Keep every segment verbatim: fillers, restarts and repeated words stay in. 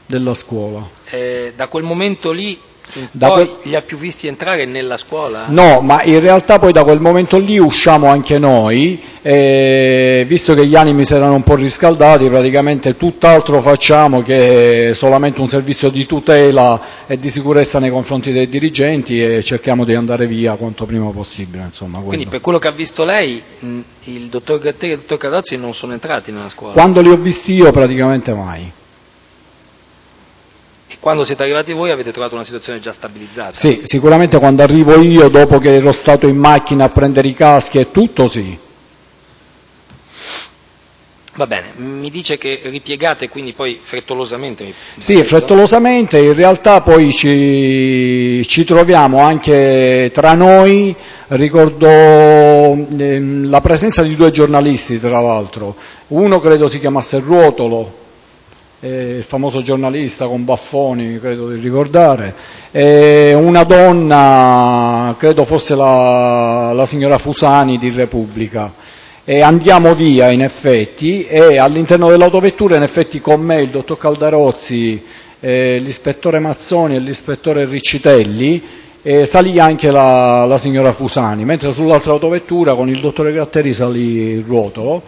della scuola. Eh, da quel momento lì Da poi quel... li ha più visti entrare nella scuola? No, ma in realtà poi da quel momento lì usciamo anche noi, e visto che gli animi si erano un po' riscaldati, praticamente tutt'altro facciamo che solamente un servizio di tutela e di sicurezza nei confronti dei dirigenti, e cerchiamo di andare via quanto prima possibile. Insomma, Quindi per quello che ha visto lei, mh, il dottor Gratteri e il dottor Carrozzi non sono entrati nella scuola? Quando li ho visti io praticamente mai. E quando siete arrivati voi avete trovato una situazione già stabilizzata? Sì, sicuramente quando arrivo io, dopo che ero stato in macchina a prendere i caschi e tutto, sì. Va bene, mi dice che ripiegate quindi poi frettolosamente? Mi sì, detto. frettolosamente, in realtà poi ci, ci troviamo anche tra noi, ricordo ehm, la presenza di due giornalisti tra l'altro, uno credo si chiamasse Ruotolo, il famoso giornalista con baffoni, credo di ricordare, e una donna, credo fosse la, la signora Fusani di Repubblica, e andiamo via in effetti, e all'interno dell'autovettura in effetti con me il dottor Caldarozzi, eh, l'ispettore Mazzoni e l'ispettore Riccitelli, e salì anche la, la signora Fusani, mentre sull'altra autovettura con il dottore Gratteri salì il Ruotolo,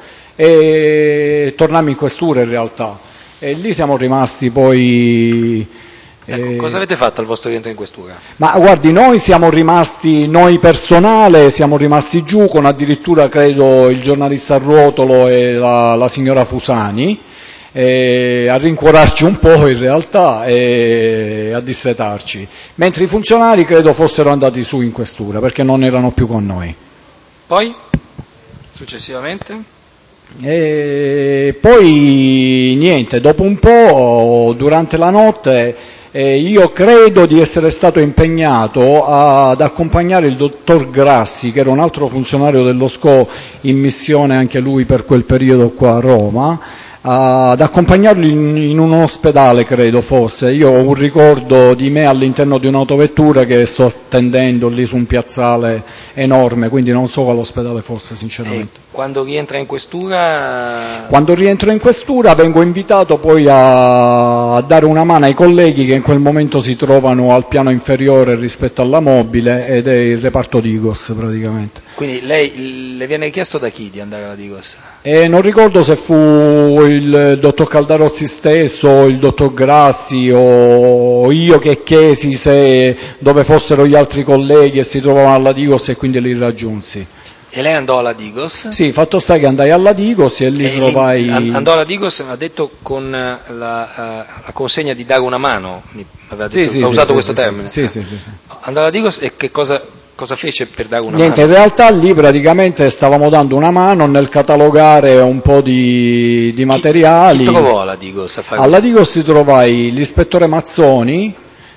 e tornammo in questura in realtà. E lì siamo rimasti poi... Ecco, eh, cosa avete fatto al vostro rientro in questura? Ma guardi, noi siamo rimasti, noi personale, siamo rimasti giù con addirittura credo il giornalista Ruotolo e la, la signora Fusani, eh, a rincuorarci un po' in realtà e a dissetarci, mentre i funzionari credo fossero andati su in questura perché non erano più con noi. Poi, successivamente? E poi niente, dopo un po', durante la notte, eh, io credo di essere stato impegnato a, ad accompagnare il dottor Grassi, che era un altro funzionario dello S C O in missione anche lui per quel periodo qua a Roma, ad accompagnarlo in, in un ospedale credo fosse. Io ho un ricordo di me all'interno di un'autovettura che sto attendendo lì su un piazzale enorme, quindi non so quale ospedale fosse sinceramente. E quando rientra in questura? Quando rientro in questura vengo invitato poi a, a dare una mano ai colleghi che in quel momento si trovano al piano inferiore rispetto alla mobile, ed è il reparto Digos praticamente. Quindi lei, le viene richiesto da chi di andare alla Digos? E non ricordo se fu il dottor Caldarozzi stesso, o il dottor Grassi, o io che chiesi se dove fossero gli altri colleghi e si trovavano alla Digos, e quindi li raggiunsi. E lei andò alla Digos? Sì, fatto sta che andai alla Digos e lì e trovai... Andò alla Digos, mi ha detto, con la, uh, la consegna di dare una mano, mi aveva detto, sì, sì, ha sì, usato sì, questo sì, termine. Sì, sì, sì, sì. Andò alla Digos e che cosa, cosa fece per dare una Niente, mano? in realtà lì praticamente stavamo dando una mano nel catalogare un po' di, di materiali. Chi, chi trovò alla Digos a fare Alla questo? Digos si trovai l'ispettore Mazzoni,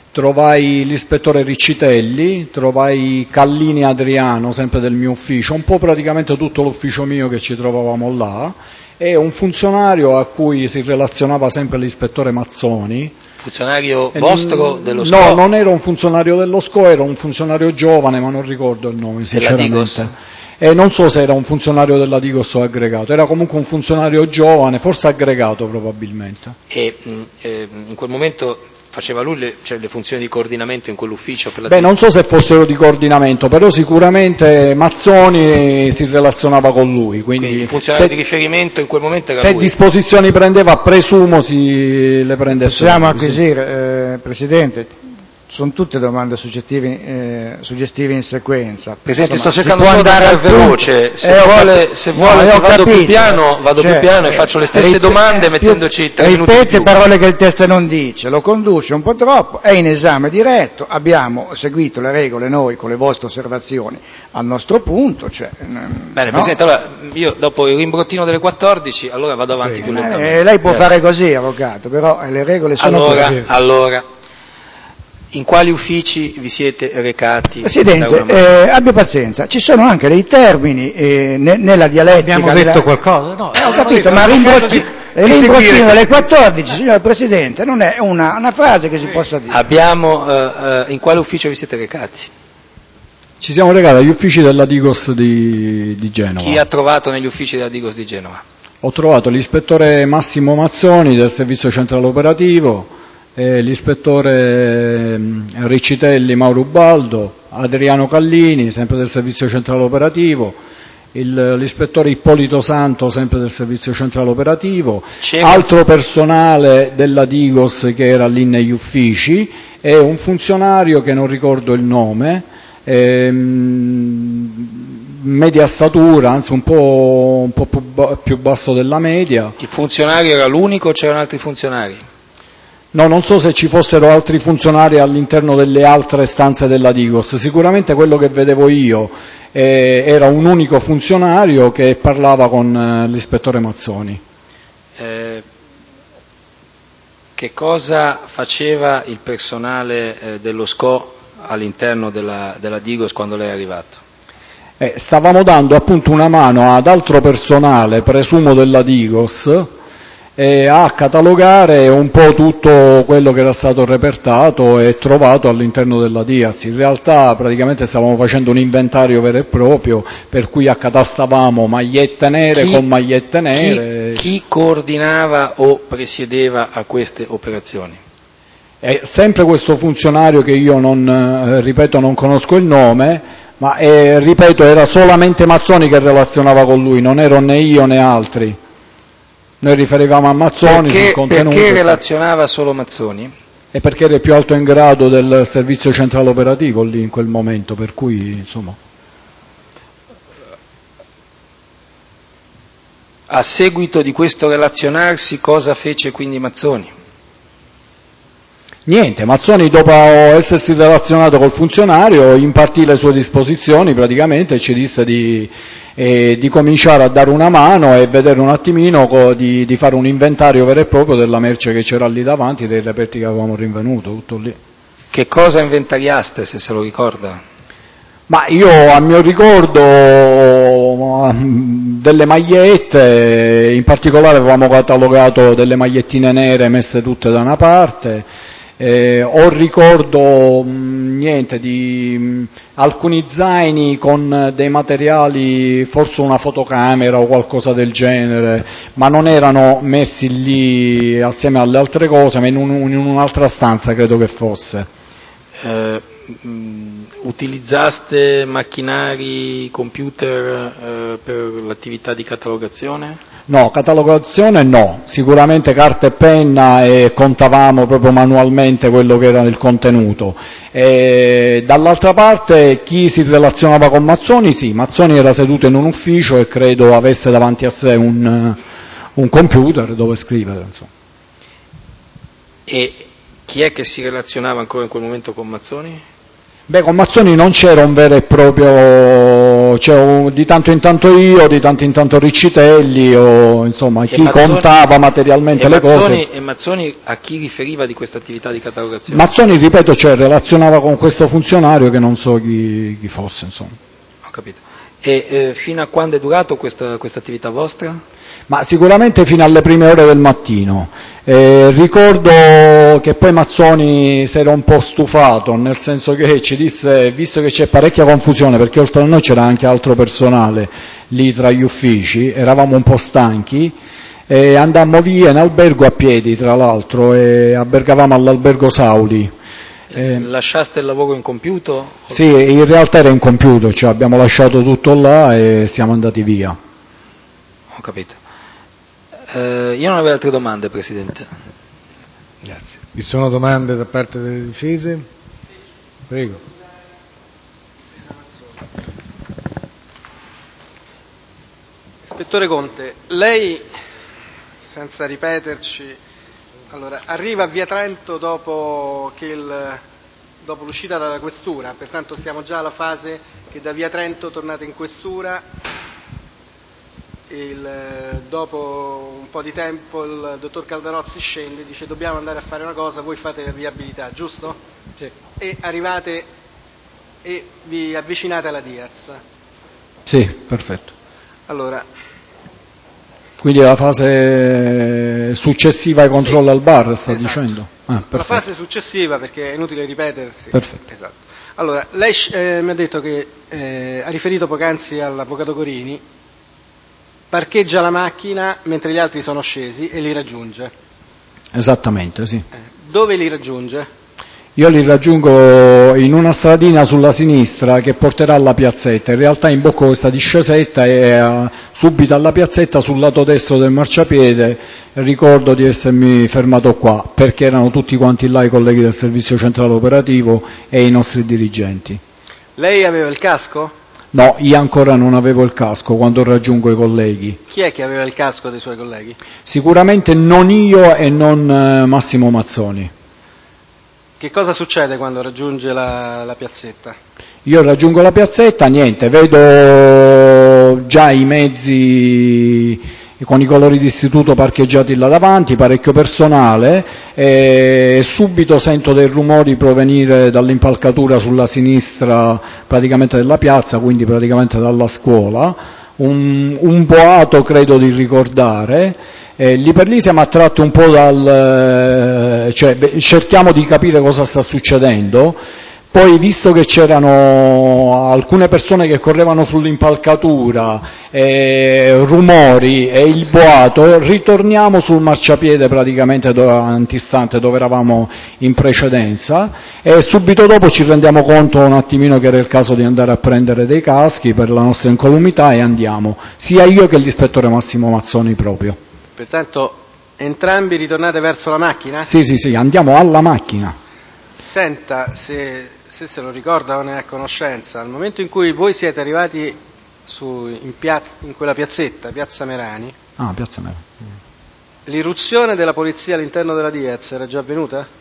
trovai l'ispettore Riccitelli, trovai Callini Adriano, sempre del mio ufficio, un po' praticamente tutto l'ufficio mio che ci trovavamo là, e un funzionario a cui si relazionava sempre l'ispettore Mazzoni. Funzionario vostro dello S C O? No, non era un funzionario dello S C O, era un funzionario giovane, ma non ricordo il nome sinceramente. Della Digos? E non so se era un funzionario della Digos o aggregato, era comunque un funzionario giovane, forse aggregato probabilmente. E mh, eh, in quel momento faceva lui le, cioè, le funzioni di coordinamento in quell'ufficio per la Beh, Digos? non so se fossero di coordinamento, però sicuramente Mazzoni si relazionava con lui. Quindi, quindi il funzionario se, di riferimento in quel momento era se lui? disposizioni prendeva, presumo si le prendesse. Possiamo acquisire, eh, Presidente, sono tutte domande suggestive, eh, suggestive in sequenza. Presidente, Insomma, sto cercando si può solo di andare andare al veloce, punto. se eh, vuole, se no, vuole vado capito, più piano, vado cioè, più piano e eh, faccio le stesse rip- domande eh, mettendoci più, tre minuti di ripete più. parole che il testo non dice, lo conduce un po' troppo, è in esame diretto, abbiamo seguito le regole noi con le vostre osservazioni al nostro punto. Cioè, Bene, no? Presidente, allora io dopo il rimbrottino delle quattordici, allora vado avanti più lentamente. Eh, lei può Grazie. fare così, avvocato, però le regole sono allora, così. Allora, in quali uffici vi siete recati? Presidente, eh, abbia pazienza, ci sono anche dei termini eh, ne, nella dialettica. Abbiamo detto della... qualcosa? No, eh, ho capito, ma rimbrottino alle quattordici, signor Presidente, non è una, una frase che si sì. possa dire. Abbiamo, eh, eh, in quale ufficio vi siete recati? Ci siamo recati agli uffici della Digos di, di Genova. Chi ha trovato negli uffici della Digos di Genova? Ho trovato l'ispettore Massimo Mazzoni del servizio centrale operativo, eh, l'ispettore Riccitelli Mauro Ubaldo, Adriano Callini, sempre del Servizio Centrale Operativo, il, l'ispettore Ippolito Santo, sempre del Servizio Centrale Operativo, C'è altro personale della Digos che era lì negli uffici e un funzionario che non ricordo il nome, ehm, media statura, anzi un po', un po' più, ba- più basso della media. Il funzionario era l'unico o c'erano altri funzionari? No, non so se ci fossero altri funzionari all'interno delle altre stanze della Digos, sicuramente quello che vedevo io eh, era un unico funzionario che parlava con eh, l'ispettore Mazzoni. Eh, che cosa faceva il personale eh, dello S C O all'interno della, della Digos quando lei è arrivato? Eh, stavamo dando appunto una mano ad altro personale, presumo della Digos, eh, a catalogare un po' tutto quello che era stato repertato e trovato all'interno della Diaz. In realtà praticamente stavamo facendo un inventario vero e proprio, per cui accatastavamo magliette nere Chi- con magliette nere. Chi, chi coordinava o presiedeva a queste operazioni? È sempre questo funzionario che io non, eh, ripeto, non conosco il nome, ma eh, ripeto, era solamente Mazzoni che relazionava con lui, non ero né io né altri. Noi riferivamo a Mazzoni sul Perché, contenuto. perché relazionava solo Mazzoni? E perché era il più alto in grado del servizio centrale operativo lì in quel momento, per cui insomma. A seguito di questo relazionarsi, cosa fece quindi Mazzoni? Niente, Mazzoni dopo essersi relazionato col funzionario impartì le sue disposizioni praticamente e ci disse di, eh, di cominciare a dare una mano e vedere un attimino co, di, di fare un inventario vero e proprio della merce che c'era lì davanti, dei reperti che avevamo rinvenuto, tutto lì. Che cosa inventariaste, se se lo ricorda? Ma io a mio ricordo delle magliette, in particolare avevamo catalogato delle magliettine nere messe tutte da una parte. Eh, ho ricordo mh, niente di mh, alcuni zaini con dei materiali, forse una fotocamera o qualcosa del genere, ma non erano messi lì assieme alle altre cose, ma in, un, in un'altra stanza credo che fosse. Eh, mh, utilizzaste macchinari, computer eh, per l'attività di catalogazione? No, catalogazione no, sicuramente carta e penna e contavamo proprio manualmente quello che era il contenuto. E dall'altra parte chi si relazionava con Mazzoni? Sì, Mazzoni era seduto in un ufficio e credo avesse davanti a sé un, un computer dove scrivere. Insomma. E chi è che si relazionava ancora in quel momento con Mazzoni? Beh, con Mazzoni non c'era un vero e proprio, c'era di tanto in tanto io, di tanto in tanto Riccitelli, o insomma chi Mazzoni, contava materialmente e le Mazzoni, cose. E Mazzoni a chi riferiva di questa attività di catalogazione? Mazzoni, ripeto, cioè, relazionava con questo funzionario che non so chi, chi fosse, insomma. Ho capito. E eh, fino a quando è durato questa, questa attività vostra? Ma sicuramente fino alle prime ore del mattino. Eh, ricordo che poi Mazzoni si era un po' stufato, nel senso che ci disse, visto che c'è parecchia confusione, perché oltre a noi c'era anche altro personale lì tra gli uffici, eravamo un po' stanchi, e andammo via in albergo a piedi, tra l'altro, e albergavamo all'albergo Sauli. Eh, Lasciaste il lavoro incompiuto? Sì, in realtà era incompiuto, cioè abbiamo lasciato tutto là e siamo andati via. Ho capito. Eh, io non avevo altre domande, Presidente. Grazie. Vi sono domande da parte delle difese? Prego. Ispettore Conte, lei, senza ripeterci, allora, arriva a Via Trento dopo, che il, dopo l'uscita dalla questura, pertanto siamo già alla fase che da Via Trento tornate in questura. Il, dopo un po' di tempo il dottor Caldarozzi scende e dice dobbiamo andare a fare una cosa, voi fate la viabilità, giusto? Sì. E arrivate e vi avvicinate alla Diaz. Sì, perfetto. Allora, quindi la fase successiva ai controlli sì, al bar, sta esatto. dicendo? Ah, la fase successiva, perché è inutile ripetersi. Perfetto. Esatto. Allora, lei eh, mi ha detto che eh, ha riferito poc'anzi all'avvocato Corini, parcheggia la macchina mentre gli altri sono scesi e li raggiunge. Esattamente, sì. Eh, Dove li raggiunge? Io li raggiungo in una stradina sulla sinistra che porterà alla piazzetta, in realtà imbocco questa discesetta e uh, subito alla piazzetta sul lato destro del marciapiede ricordo di essermi fermato qua, perché erano tutti quanti là i colleghi del servizio centrale operativo e i nostri dirigenti. Lei aveva il casco? No, io ancora non avevo il casco quando raggiungo i colleghi. Chi è che aveva il casco dei suoi colleghi? Sicuramente non io e non uh, Massimo Mazzoni. Che cosa succede quando raggiunge la, la piazzetta? Io raggiungo la piazzetta, niente, vedo già i mezzi con i colori d'istituto parcheggiati là davanti, parecchio personale, e subito sento dei rumori provenire dall'impalcatura sulla sinistra praticamente della piazza, quindi praticamente dalla scuola, un, un boato credo di ricordare. Eh, lì per lì siamo attratti un po' dal, cioè beh, cerchiamo di capire cosa sta succedendo, poi visto che c'erano alcune persone che correvano sull'impalcatura, eh, rumori e il boato, ritorniamo sul marciapiede praticamente dove, antistante dove eravamo in precedenza e subito dopo ci rendiamo conto un attimino che era il caso di andare a prendere dei caschi per la nostra incolumità e andiamo, sia io che l'ispettore Massimo Mazzoni proprio. Pertanto entrambi ritornate verso la macchina? Sì, sì, sì, andiamo alla macchina. Senta, se, se se lo ricorda o ne è a conoscenza, al momento in cui voi siete arrivati su, in, piazza, in quella piazzetta, Piazza Merani, ah, Piazza Merani. l'irruzione della polizia all'interno della Diaz era già avvenuta?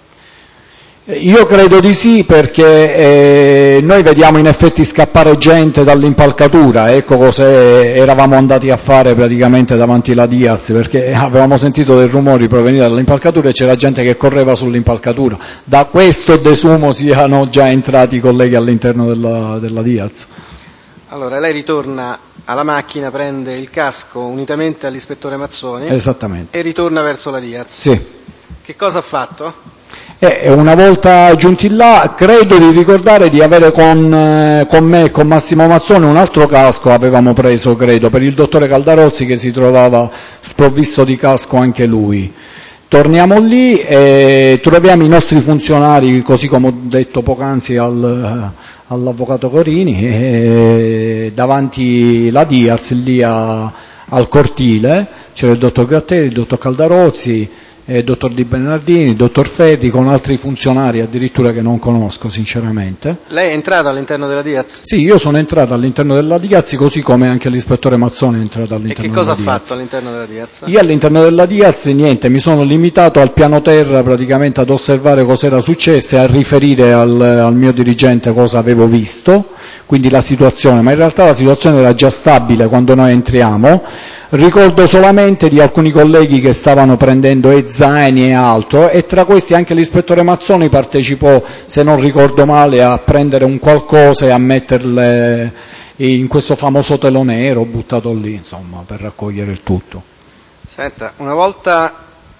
Io credo di sì, perché eh, noi vediamo in effetti scappare gente dall'impalcatura, ecco cosa eravamo andati a fare praticamente davanti alla Diaz, perché avevamo sentito dei rumori provenire dall'impalcatura e c'era gente che correva sull'impalcatura. Da questo desumo siano già entrati i colleghi all'interno della, della Diaz. Allora lei ritorna alla macchina, prende il casco unitamente all'ispettore Mazzoni. Esattamente. E ritorna verso la Diaz. Sì. Che cosa ha fatto? E una volta giunti là, credo di ricordare di avere con, eh, con me e con Massimo Mazzoni un altro casco, avevamo preso, credo, per il dottore Caldarozzi che si trovava sprovvisto di casco anche lui. Torniamo lì e troviamo i nostri funzionari, così come ho detto poc'anzi al, all'avvocato Corini, e davanti la Diaz, lì a, al cortile, c'era il dottor Gratteri, il dottor Caldarozzi, il dottor Di Bernardini, il dottor Ferri, con altri funzionari addirittura che non conosco sinceramente. Lei è entrato all'interno della Diaz? Sì, io sono entrato all'interno della Diaz, così come anche l'ispettore Mazzoni è entrato all'interno della Diaz. E che cosa ha fatto all'interno della Diaz? Io all'interno della Diaz niente, mi sono limitato al piano terra praticamente ad osservare cosa era successo e a riferire al, al mio dirigente cosa avevo visto, quindi la situazione, ma in realtà la situazione era già stabile quando noi entriamo. Ricordo solamente di alcuni colleghi che stavano prendendo e zaini e altro, e tra questi anche l'ispettore Mazzoni partecipò, se non ricordo male, a prendere un qualcosa e a metterle in questo famoso telo nero buttato lì, insomma, per raccogliere il tutto. Senta, una volta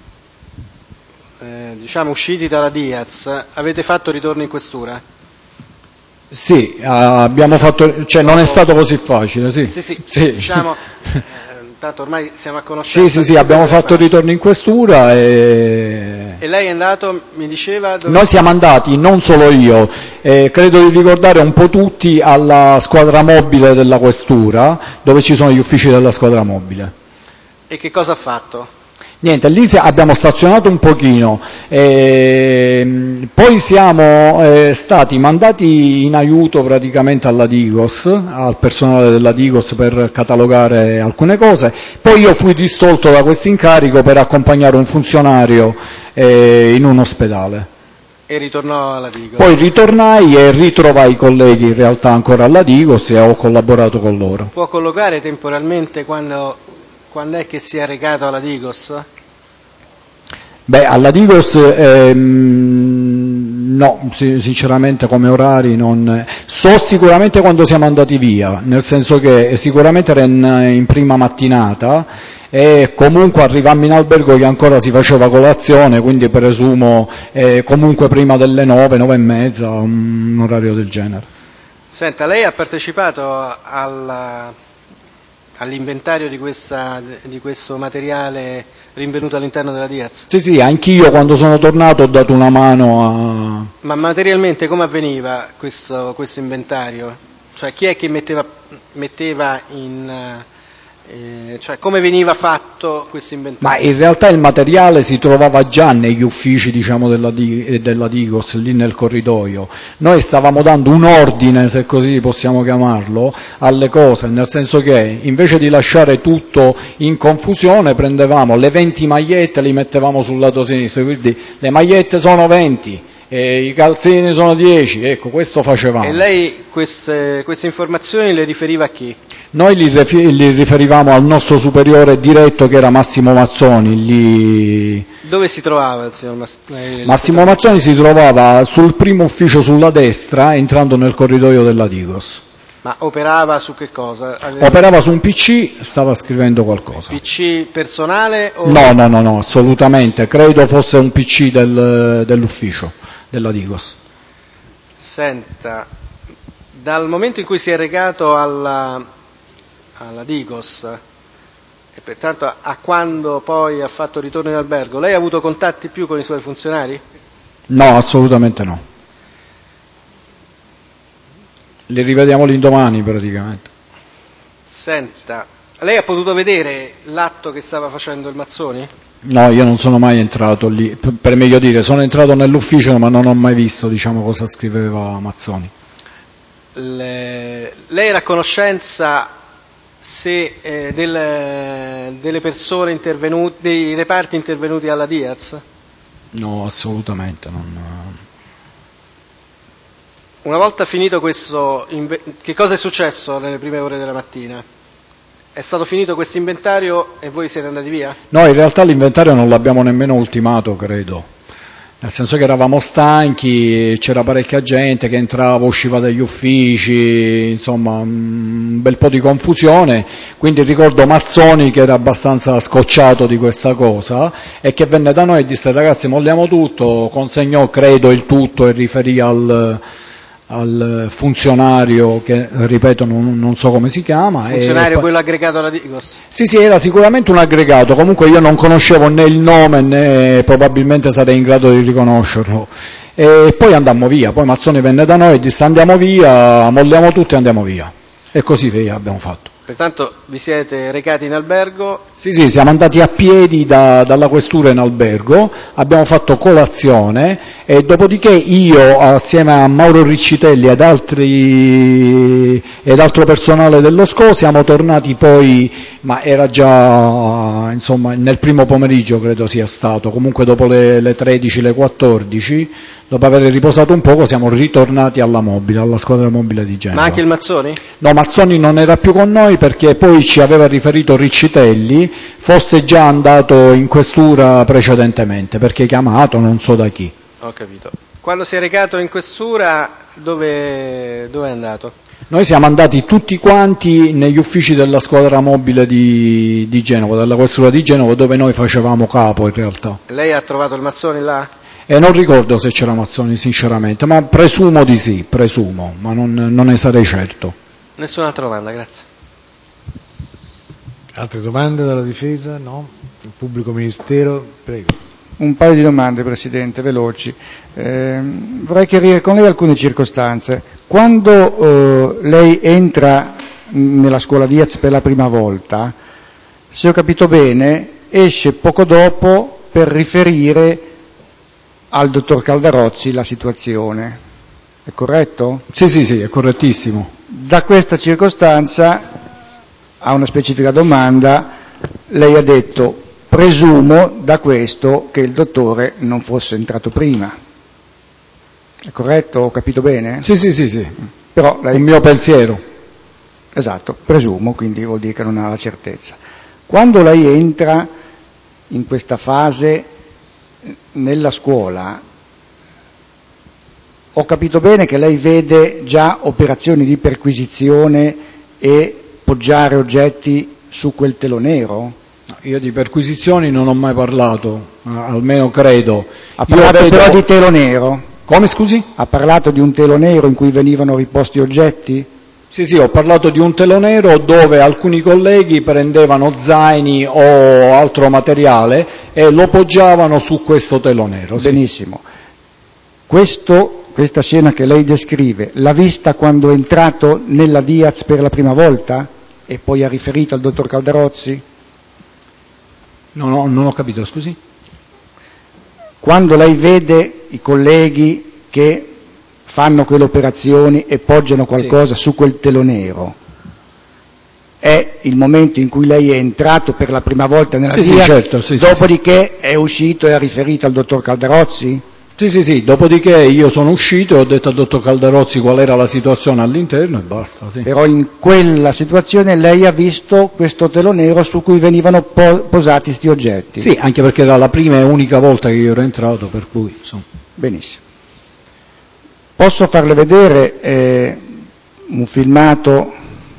eh, diciamo usciti dalla Diaz, avete fatto ritorno in questura? Sì, abbiamo fatto, cioè non è stato così facile, sì. Sì, sì, sì. diciamo, eh, tanto ormai siamo a conoscenza. Sì, sì, sì, abbiamo fatto il ritorno in questura e... E lei è andato, mi diceva... Dove... Noi siamo andati, non solo io, eh, credo di ricordare un po' tutti, alla squadra mobile della questura, dove ci sono gli uffici della squadra mobile. E che cosa ha fatto? Niente, lì abbiamo stazionato un pochino, e poi siamo eh, stati mandati in aiuto praticamente alla Digos, al personale della Digos per catalogare alcune cose, poi io fui distolto da questo incarico per accompagnare un funzionario eh, in un ospedale. E ritornò alla Digos? Poi ritornai e ritrovai i colleghi in realtà ancora alla Digos e ho collaborato con loro. Può collocare temporalmente quando... Quando è che si è recato alla Digos? Beh, alla Digos ehm, no, sinceramente come orari non... So sicuramente quando siamo andati via, nel senso che sicuramente era in, in prima mattinata e comunque arrivammo in albergo che ancora si faceva colazione, quindi presumo eh, comunque prima delle nove, nove e mezza, un orario del genere. Senta, lei ha partecipato alla... all'inventario di, questa, di questo materiale rinvenuto all'interno della Diaz? Sì, sì, anch'io quando sono tornato ho dato una mano a... Ma materialmente come avveniva questo, questo inventario? Cioè chi è che metteva, metteva in... Eh, cioè come veniva fatto questo inventario? Ma in realtà il materiale si trovava già negli uffici, diciamo, della, della Digos, lì nel corridoio. Noi stavamo dando un ordine, se così possiamo chiamarlo, alle cose, nel senso che invece di lasciare tutto in confusione prendevamo le venti magliette e le mettevamo sul lato sinistro, quindi le magliette sono venti. E i calzini sono dieci, ecco, questo facevamo. E lei queste, queste informazioni le riferiva a chi? Noi li, rifer- li riferivamo al nostro superiore diretto che era Massimo Mazzoni. Lì... Dove si trovava il signor Mas- eh, Massimo Mazzoni si trovava sul primo ufficio sulla destra, entrando nel corridoio della Digos. Ma operava su che cosa? Operava su un P C, stava scrivendo qualcosa. P C personale? O... No, no, no, no, assolutamente. Credo fosse un P C del, dell'ufficio della Digos. Senta, dal momento in cui si è recato alla, alla Digos e pertanto a, a quando poi ha fatto ritorno in albergo, lei ha avuto contatti più con i suoi funzionari? No, assolutamente no. Li rivediamo l'indomani praticamente. Senta, lei ha potuto vedere l'atto che stava facendo il Mazzoni? No, io non sono mai entrato lì, per meglio dire, sono entrato nell'ufficio ma non ho mai visto, diciamo, cosa scriveva Mazzoni. Le... Lei era a conoscenza se, eh, del, delle persone intervenute, dei reparti intervenuti alla Diaz? No, assolutamente non... Una volta finito questo, che cosa è successo nelle prime ore della mattina? È stato finito questo inventario e voi siete andati via? No, in realtà l'inventario non l'abbiamo nemmeno ultimato, credo. Nel senso che eravamo stanchi, c'era parecchia gente che entrava, usciva dagli uffici, insomma un bel po' di confusione, quindi ricordo Mazzoni che era abbastanza scocciato di questa cosa e che venne da noi e disse: ragazzi, molliamo tutto, consegnò credo il tutto e riferì al... al funzionario che, ripeto, non, non so come si chiama. Funzionario, e... quello aggregato alla Digos? Sì, sì, era sicuramente un aggregato, comunque io non conoscevo né il nome né probabilmente sarei in grado di riconoscerlo. E poi andammo via, poi Mazzoni venne da noi e disse: andiamo via, molliamo tutto e andiamo via. E così via abbiamo fatto. Pertanto vi siete recati in albergo? Sì, sì, siamo andati a piedi da, dalla questura in albergo, abbiamo fatto colazione e dopodiché io, assieme a Mauro Riccitelli ed altri ed altro personale dello S C O, siamo tornati poi, ma era già insomma nel primo pomeriggio credo sia stato, comunque dopo le, le tredici, le quattordici, dopo aver riposato un poco siamo ritornati alla mobile, alla squadra mobile di Genova. Ma anche il Mazzoni? No, Mazzoni non era più con noi perché poi ci aveva riferito Riccitelli, fosse già andato in questura precedentemente, perché chiamato non so da chi. Ho capito. Quando si è recato in questura dove, dove è andato? Noi siamo andati tutti quanti negli uffici della squadra mobile di, di Genova, della questura di Genova, dove noi facevamo capo in realtà. Lei ha trovato il Mazzoni là? E non ricordo se c'era Mazzoni sinceramente, ma presumo di sì, presumo, ma non, non ne sarei certo. Nessun'altra domanda, grazie. Altre domande dalla difesa? No? Il pubblico ministero? Prego. Un paio di domande, Presidente, veloci. Eh, vorrei chiarire con lei alcune circostanze. Quando eh, lei entra nella scuola Diaz per la prima volta, se ho capito bene, esce poco dopo per riferire al dottor Caldarozzi la situazione. È corretto? Sì, sì, sì, è correttissimo. Da questa circostanza, a una specifica domanda, lei ha detto: presumo da questo che il dottore non fosse entrato prima. È corretto? Ho capito bene? Sì, sì, sì, sì. Però lei... Il mio pensiero. Esatto, presumo, quindi vuol dire che non ha la certezza. Quando lei entra in questa fase nella scuola, ho capito bene che lei vede già operazioni di perquisizione e poggiare oggetti su quel telo nero? Io di perquisizioni non ho mai parlato, almeno credo. Ha parlato Io vedo... però di telo nero? Come, scusi? Ha parlato di un telo nero in cui venivano riposti oggetti? Sì, sì, ho parlato di un telo nero dove alcuni colleghi prendevano zaini o altro materiale e lo poggiavano su questo telo nero. Sì. Benissimo. Questo, questa scena che lei descrive, l'ha vista quando è entrato nella Diaz per la prima volta e poi ha riferito al dottor Caldarozzi? Non ho, non ho capito, scusi? Quando lei vede i colleghi che fanno quelle operazioni e poggiano qualcosa sì. su quel telo nero, è il momento in cui lei è entrato per la prima volta nella sì, Diaz, sì, certo, sì, dopodiché sì, è uscito e ha riferito al dottor Caldarozzi? Sì, sì, sì, dopodiché io sono uscito e ho detto al dottor Caldarozzi qual era la situazione all'interno e basta. Sì. Però in quella situazione lei ha visto questo telo nero su cui venivano po- posati questi oggetti? Sì, anche perché era la prima e unica volta che io ero entrato, per cui insomma. Benissimo. Posso farle vedere eh, un filmato?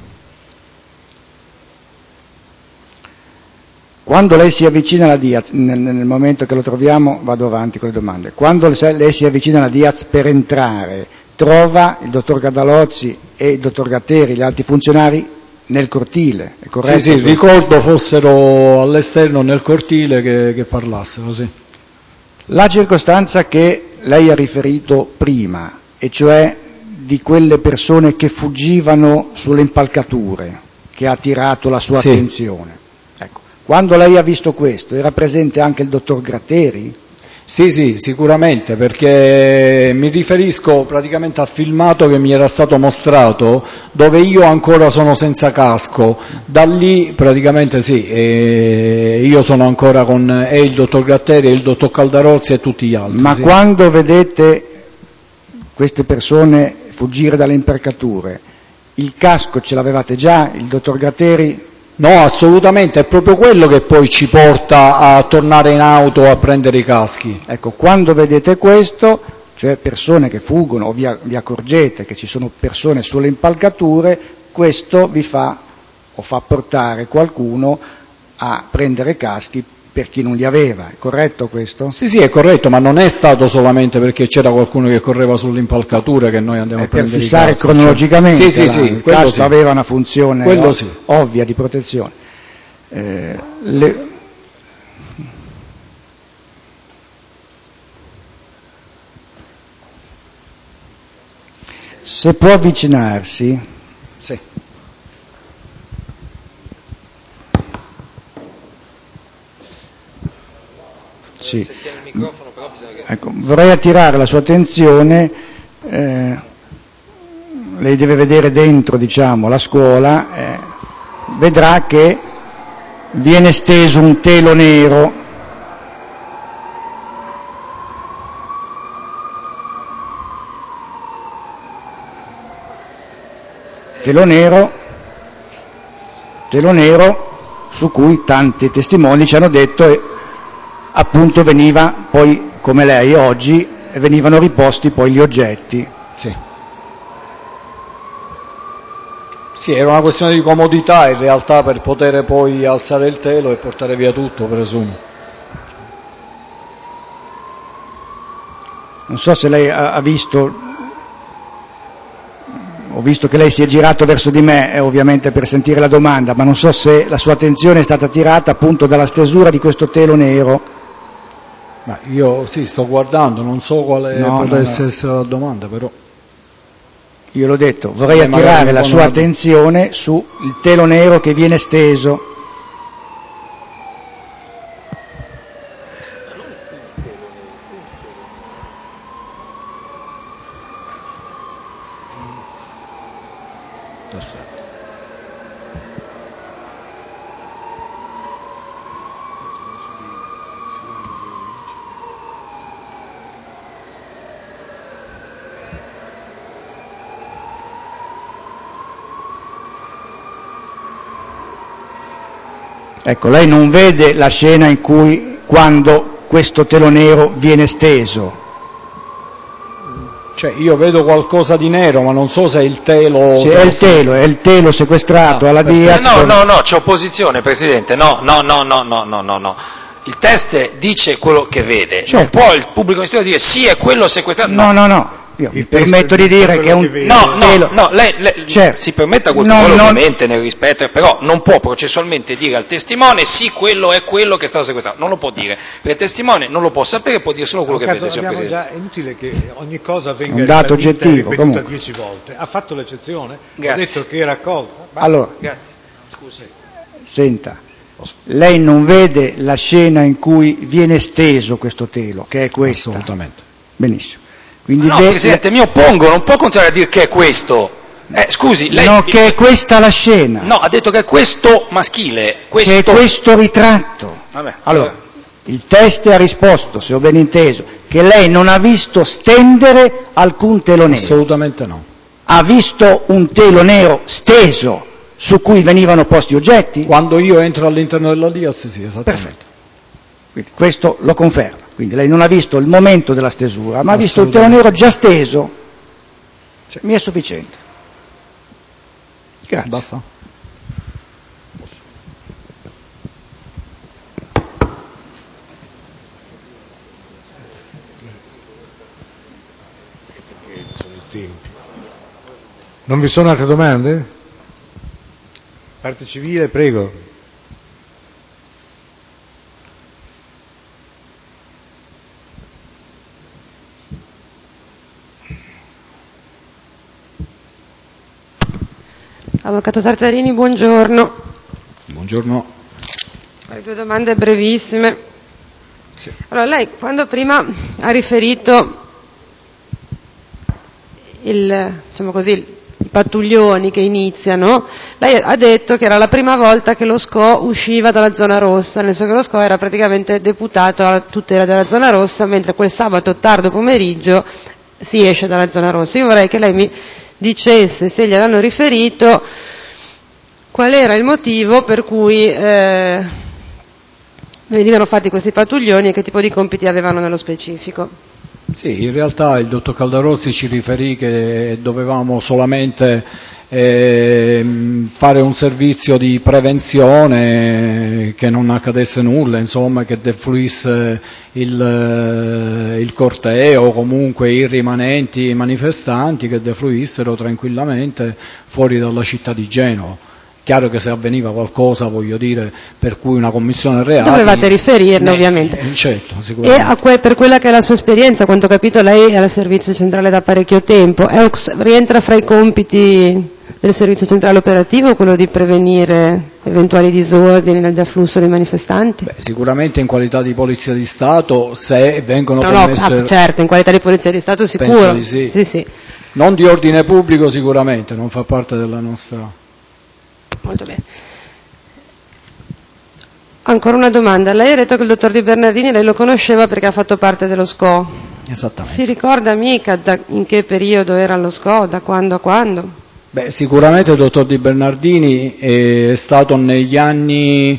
Quando lei si avvicina alla Diaz, nel, nel momento che lo troviamo vado avanti con le domande, quando lei si avvicina alla Diaz per entrare, trova il dottor Caldarozzi e il dottor Gatteri, gli altri funzionari, nel cortile, è corretto? Sì, sì, ricordo fossero all'esterno nel cortile che, che parlassero, sì. La circostanza che lei ha riferito prima, e cioè di quelle persone che fuggivano sulle impalcature, che ha attirato la sua sì. attenzione. Ecco. Quando lei ha visto questo, era presente anche il dottor Gratteri? Sì, sì, sicuramente, perché mi riferisco praticamente al filmato che mi era stato mostrato, dove io ancora sono senza casco. Da lì praticamente sì, e io sono ancora con e il dottor Gratteri, e il dottor Caldarozzi e tutti gli altri. Ma sì. Quando vedete queste persone fuggire dalle impercature, il casco ce l'avevate già, il dottor Gratteri? No, assolutamente, è proprio quello che poi ci porta a tornare in auto a prendere i caschi. Ecco, quando vedete questo, cioè persone che fuggono o vi, vi accorgete che ci sono persone sulle impalcature, questo vi fa o fa portare qualcuno a prendere caschi per chi non li aveva, è corretto questo? Sì, sì, è corretto, ma non è stato solamente perché c'era qualcuno che correva sull'impalcatura che noi andiamo è a prendere per fissare i caschi, cronologicamente, cioè. Sì, sì, la, sì, il casco sì. aveva una funzione ov- sì. ovvia di protezione. Eh, le... Se può avvicinarsi. Sì. Sì. Ecco, vorrei attirare la sua attenzione, eh, lei deve vedere dentro, diciamo, la scuola, eh, vedrà che viene steso un telo nero, telo nero, telo nero su cui tanti testimoni ci hanno detto e appunto veniva poi, come lei oggi, venivano riposti poi gli oggetti. Sì. Sì, era una questione di comodità in realtà per poter poi alzare il telo e portare via tutto, presumo. Non so se lei ha visto, ho visto che lei si è girato verso di me, eh, ovviamente per sentire la domanda, ma non so se la sua attenzione è stata attirata appunto dalla stesura di questo telo nero. Ma io sì, sto guardando, non so quale no, potesse no, no. essere la domanda, però. Io l'ho detto, vorrei sì, attirare la sua attenzione sul telo nero che viene steso. Ecco, lei non vede la scena in cui, quando questo telo nero viene steso. Cioè, io vedo qualcosa di nero, ma non so se è il telo... Sì, è il telo, è il telo sequestrato ah, alla Diaz. No, no, no, c'è opposizione, Presidente, no, no, no, no, no, no, no, no. Il test dice quello che vede, certo. Non può il pubblico ministero dire sì, è quello sequestrato. No, no, no. no. io mi Il permetto testo di dire quello che è un che vede. No, no, telo- no, lei, lei Certo. si permetta quello No, che vuole, no. ovviamente nel rispetto, però non può processualmente dire al testimone sì, quello è quello che è stato sequestrato, non lo può dire, perché il testimone non lo può sapere, può dire solo quello Avvocato, che vede, signor abbiamo Presidente. già, è inutile che ogni cosa venga Un dato ribadita e oggettivo, ripetuta comunque. dieci volte. Ha fatto l'eccezione, Grazie. ha detto che era accolta. Basta. Allora, Grazie. Scusi. senta, lei non vede la scena in cui viene steso questo telo, che è questa? Assolutamente. Benissimo. Quindi No, ve- Presidente, mi oppongo, non può continuare a dire che è questo. Eh, scusi, lei... No, che è questa la scena, No, ha detto che è questo maschile, questo... che è questo ritratto. Vabbè, Allora, il test ha risposto, se ho ben inteso, che lei non ha visto stendere alcun telo nero, Assolutamente no. ha visto un telo nero steso su cui venivano posti oggetti? Quando io entro all'interno della Diaz, sì, esattamente. Perfetto. Quindi questo lo conferma. Quindi lei non ha visto il momento della stesura, ma ha visto il telo nero già steso. Mi è sufficiente. Grazie. Basta? Sono i tempi. Non vi sono altre domande? Parte civile, prego. Avvocato Tartarini, buongiorno. Buongiorno. Ho due domande brevissime. Sì. Allora, lei quando prima ha riferito il, diciamo così, i pattuglioni che iniziano, lei ha detto che era la prima volta che lo S C O usciva dalla zona rossa, nel senso che lo S C O era praticamente deputato a tutela della zona rossa, mentre quel sabato tardo pomeriggio si esce dalla zona rossa. Io vorrei che lei mi dicesse, se gliel'hanno riferito, qual era il motivo per cui eh, venivano fatti questi pattuglioni e che tipo di compiti avevano nello specifico. Sì, in realtà il dottor Caldarozzi ci riferì che dovevamo solamente eh, fare un servizio di prevenzione, che non accadesse nulla, insomma, che defluisse il, il corteo o comunque i rimanenti manifestanti che defluissero tranquillamente fuori dalla città di Genova. Chiaro che se avveniva qualcosa, voglio dire, per cui una commissione reati... Dovevate riferirne, ne, ovviamente. Eh, certo, E sicuramente. a que- per quella che è la sua esperienza, quanto ho capito lei è al servizio centrale da parecchio tempo, è, rientra fra i compiti del servizio centrale operativo quello di prevenire eventuali disordini nel afflusso dei manifestanti? Beh, sicuramente in qualità di polizia di Stato, se vengono No, no, commesse... ah, certo, in qualità di polizia di Stato sicuro. Penso di sì. Sì, sì. Non di ordine pubblico sicuramente, non fa parte della nostra... Molto bene. Ancora una domanda. Lei ha detto che il dottor Di Bernardini lei lo conosceva perché ha fatto parte dello S C O. Esattamente. Si ricorda mica da, in che periodo era lo S C O, da quando a quando? Beh, sicuramente il dottor Di Bernardini è stato negli anni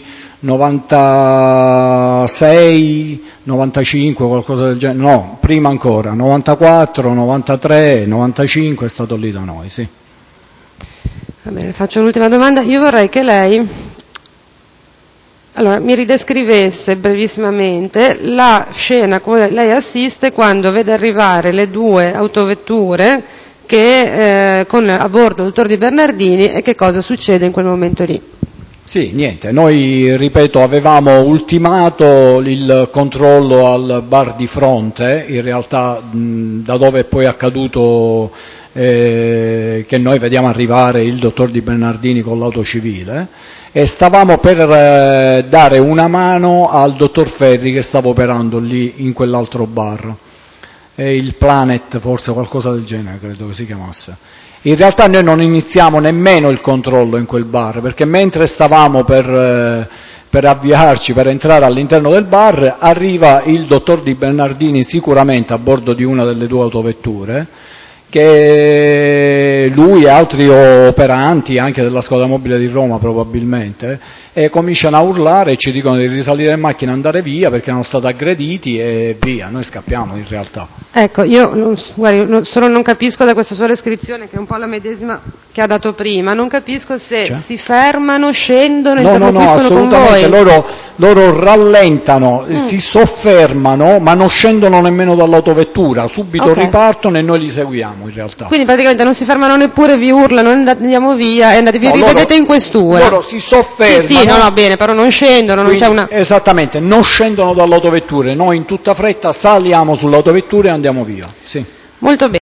novantasei, novantacinque, qualcosa del genere, no, prima ancora, novantaquattro, novantatré, novantacinque è stato lì da noi, sì. Va bene, faccio un'ultima domanda. Io vorrei che lei allora, mi ridescrivesse brevissimamente la scena a cui lei assiste quando vede arrivare le due autovetture che, eh, con a bordo il dottor Di Bernardini, e che cosa succede in quel momento lì. Sì, niente, noi, ripeto, avevamo ultimato il controllo al bar di fronte, in realtà mh, da dove è poi accaduto eh, che noi vediamo arrivare il dottor Di Bernardini con l'auto civile, e stavamo per eh, dare una mano al dottor Ferri che stava operando lì in quell'altro bar, eh, il Planet, forse qualcosa del genere credo che si chiamasse. In realtà noi non iniziamo nemmeno il controllo in quel bar, perché mentre stavamo per, eh, per avviarci, per entrare all'interno del bar, arriva il dottor Di Bernardini sicuramente a bordo di una delle due autovetture, che lui e altri operanti anche della squadra mobile di Roma probabilmente e cominciano a urlare e ci dicono di risalire in macchina e andare via perché erano stati aggrediti e via, noi scappiamo in realtà. Ecco, io non, guardi, non, solo non capisco da questa sua descrizione, che è un po' la medesima che ha dato prima, non capisco se C'è? si fermano, scendono, No, no, no, interloquiscono con assolutamente, voi. loro, loro rallentano, Mm. si soffermano, ma non scendono nemmeno dall'autovettura, subito Ok. ripartono e noi li seguiamo in realtà. Quindi praticamente non si fermano neppure, vi urlano, "And- andiamo via, e andate, vi No, loro- rivedete in questura. Loro si soffermano. Sì, sì, no, no, bene, però non scendono, non Quindi, c'è una... esattamente, non scendono dall'autovettura, noi in tutta fretta saliamo sull'autovettura e andiamo via. Sì. Molto bene.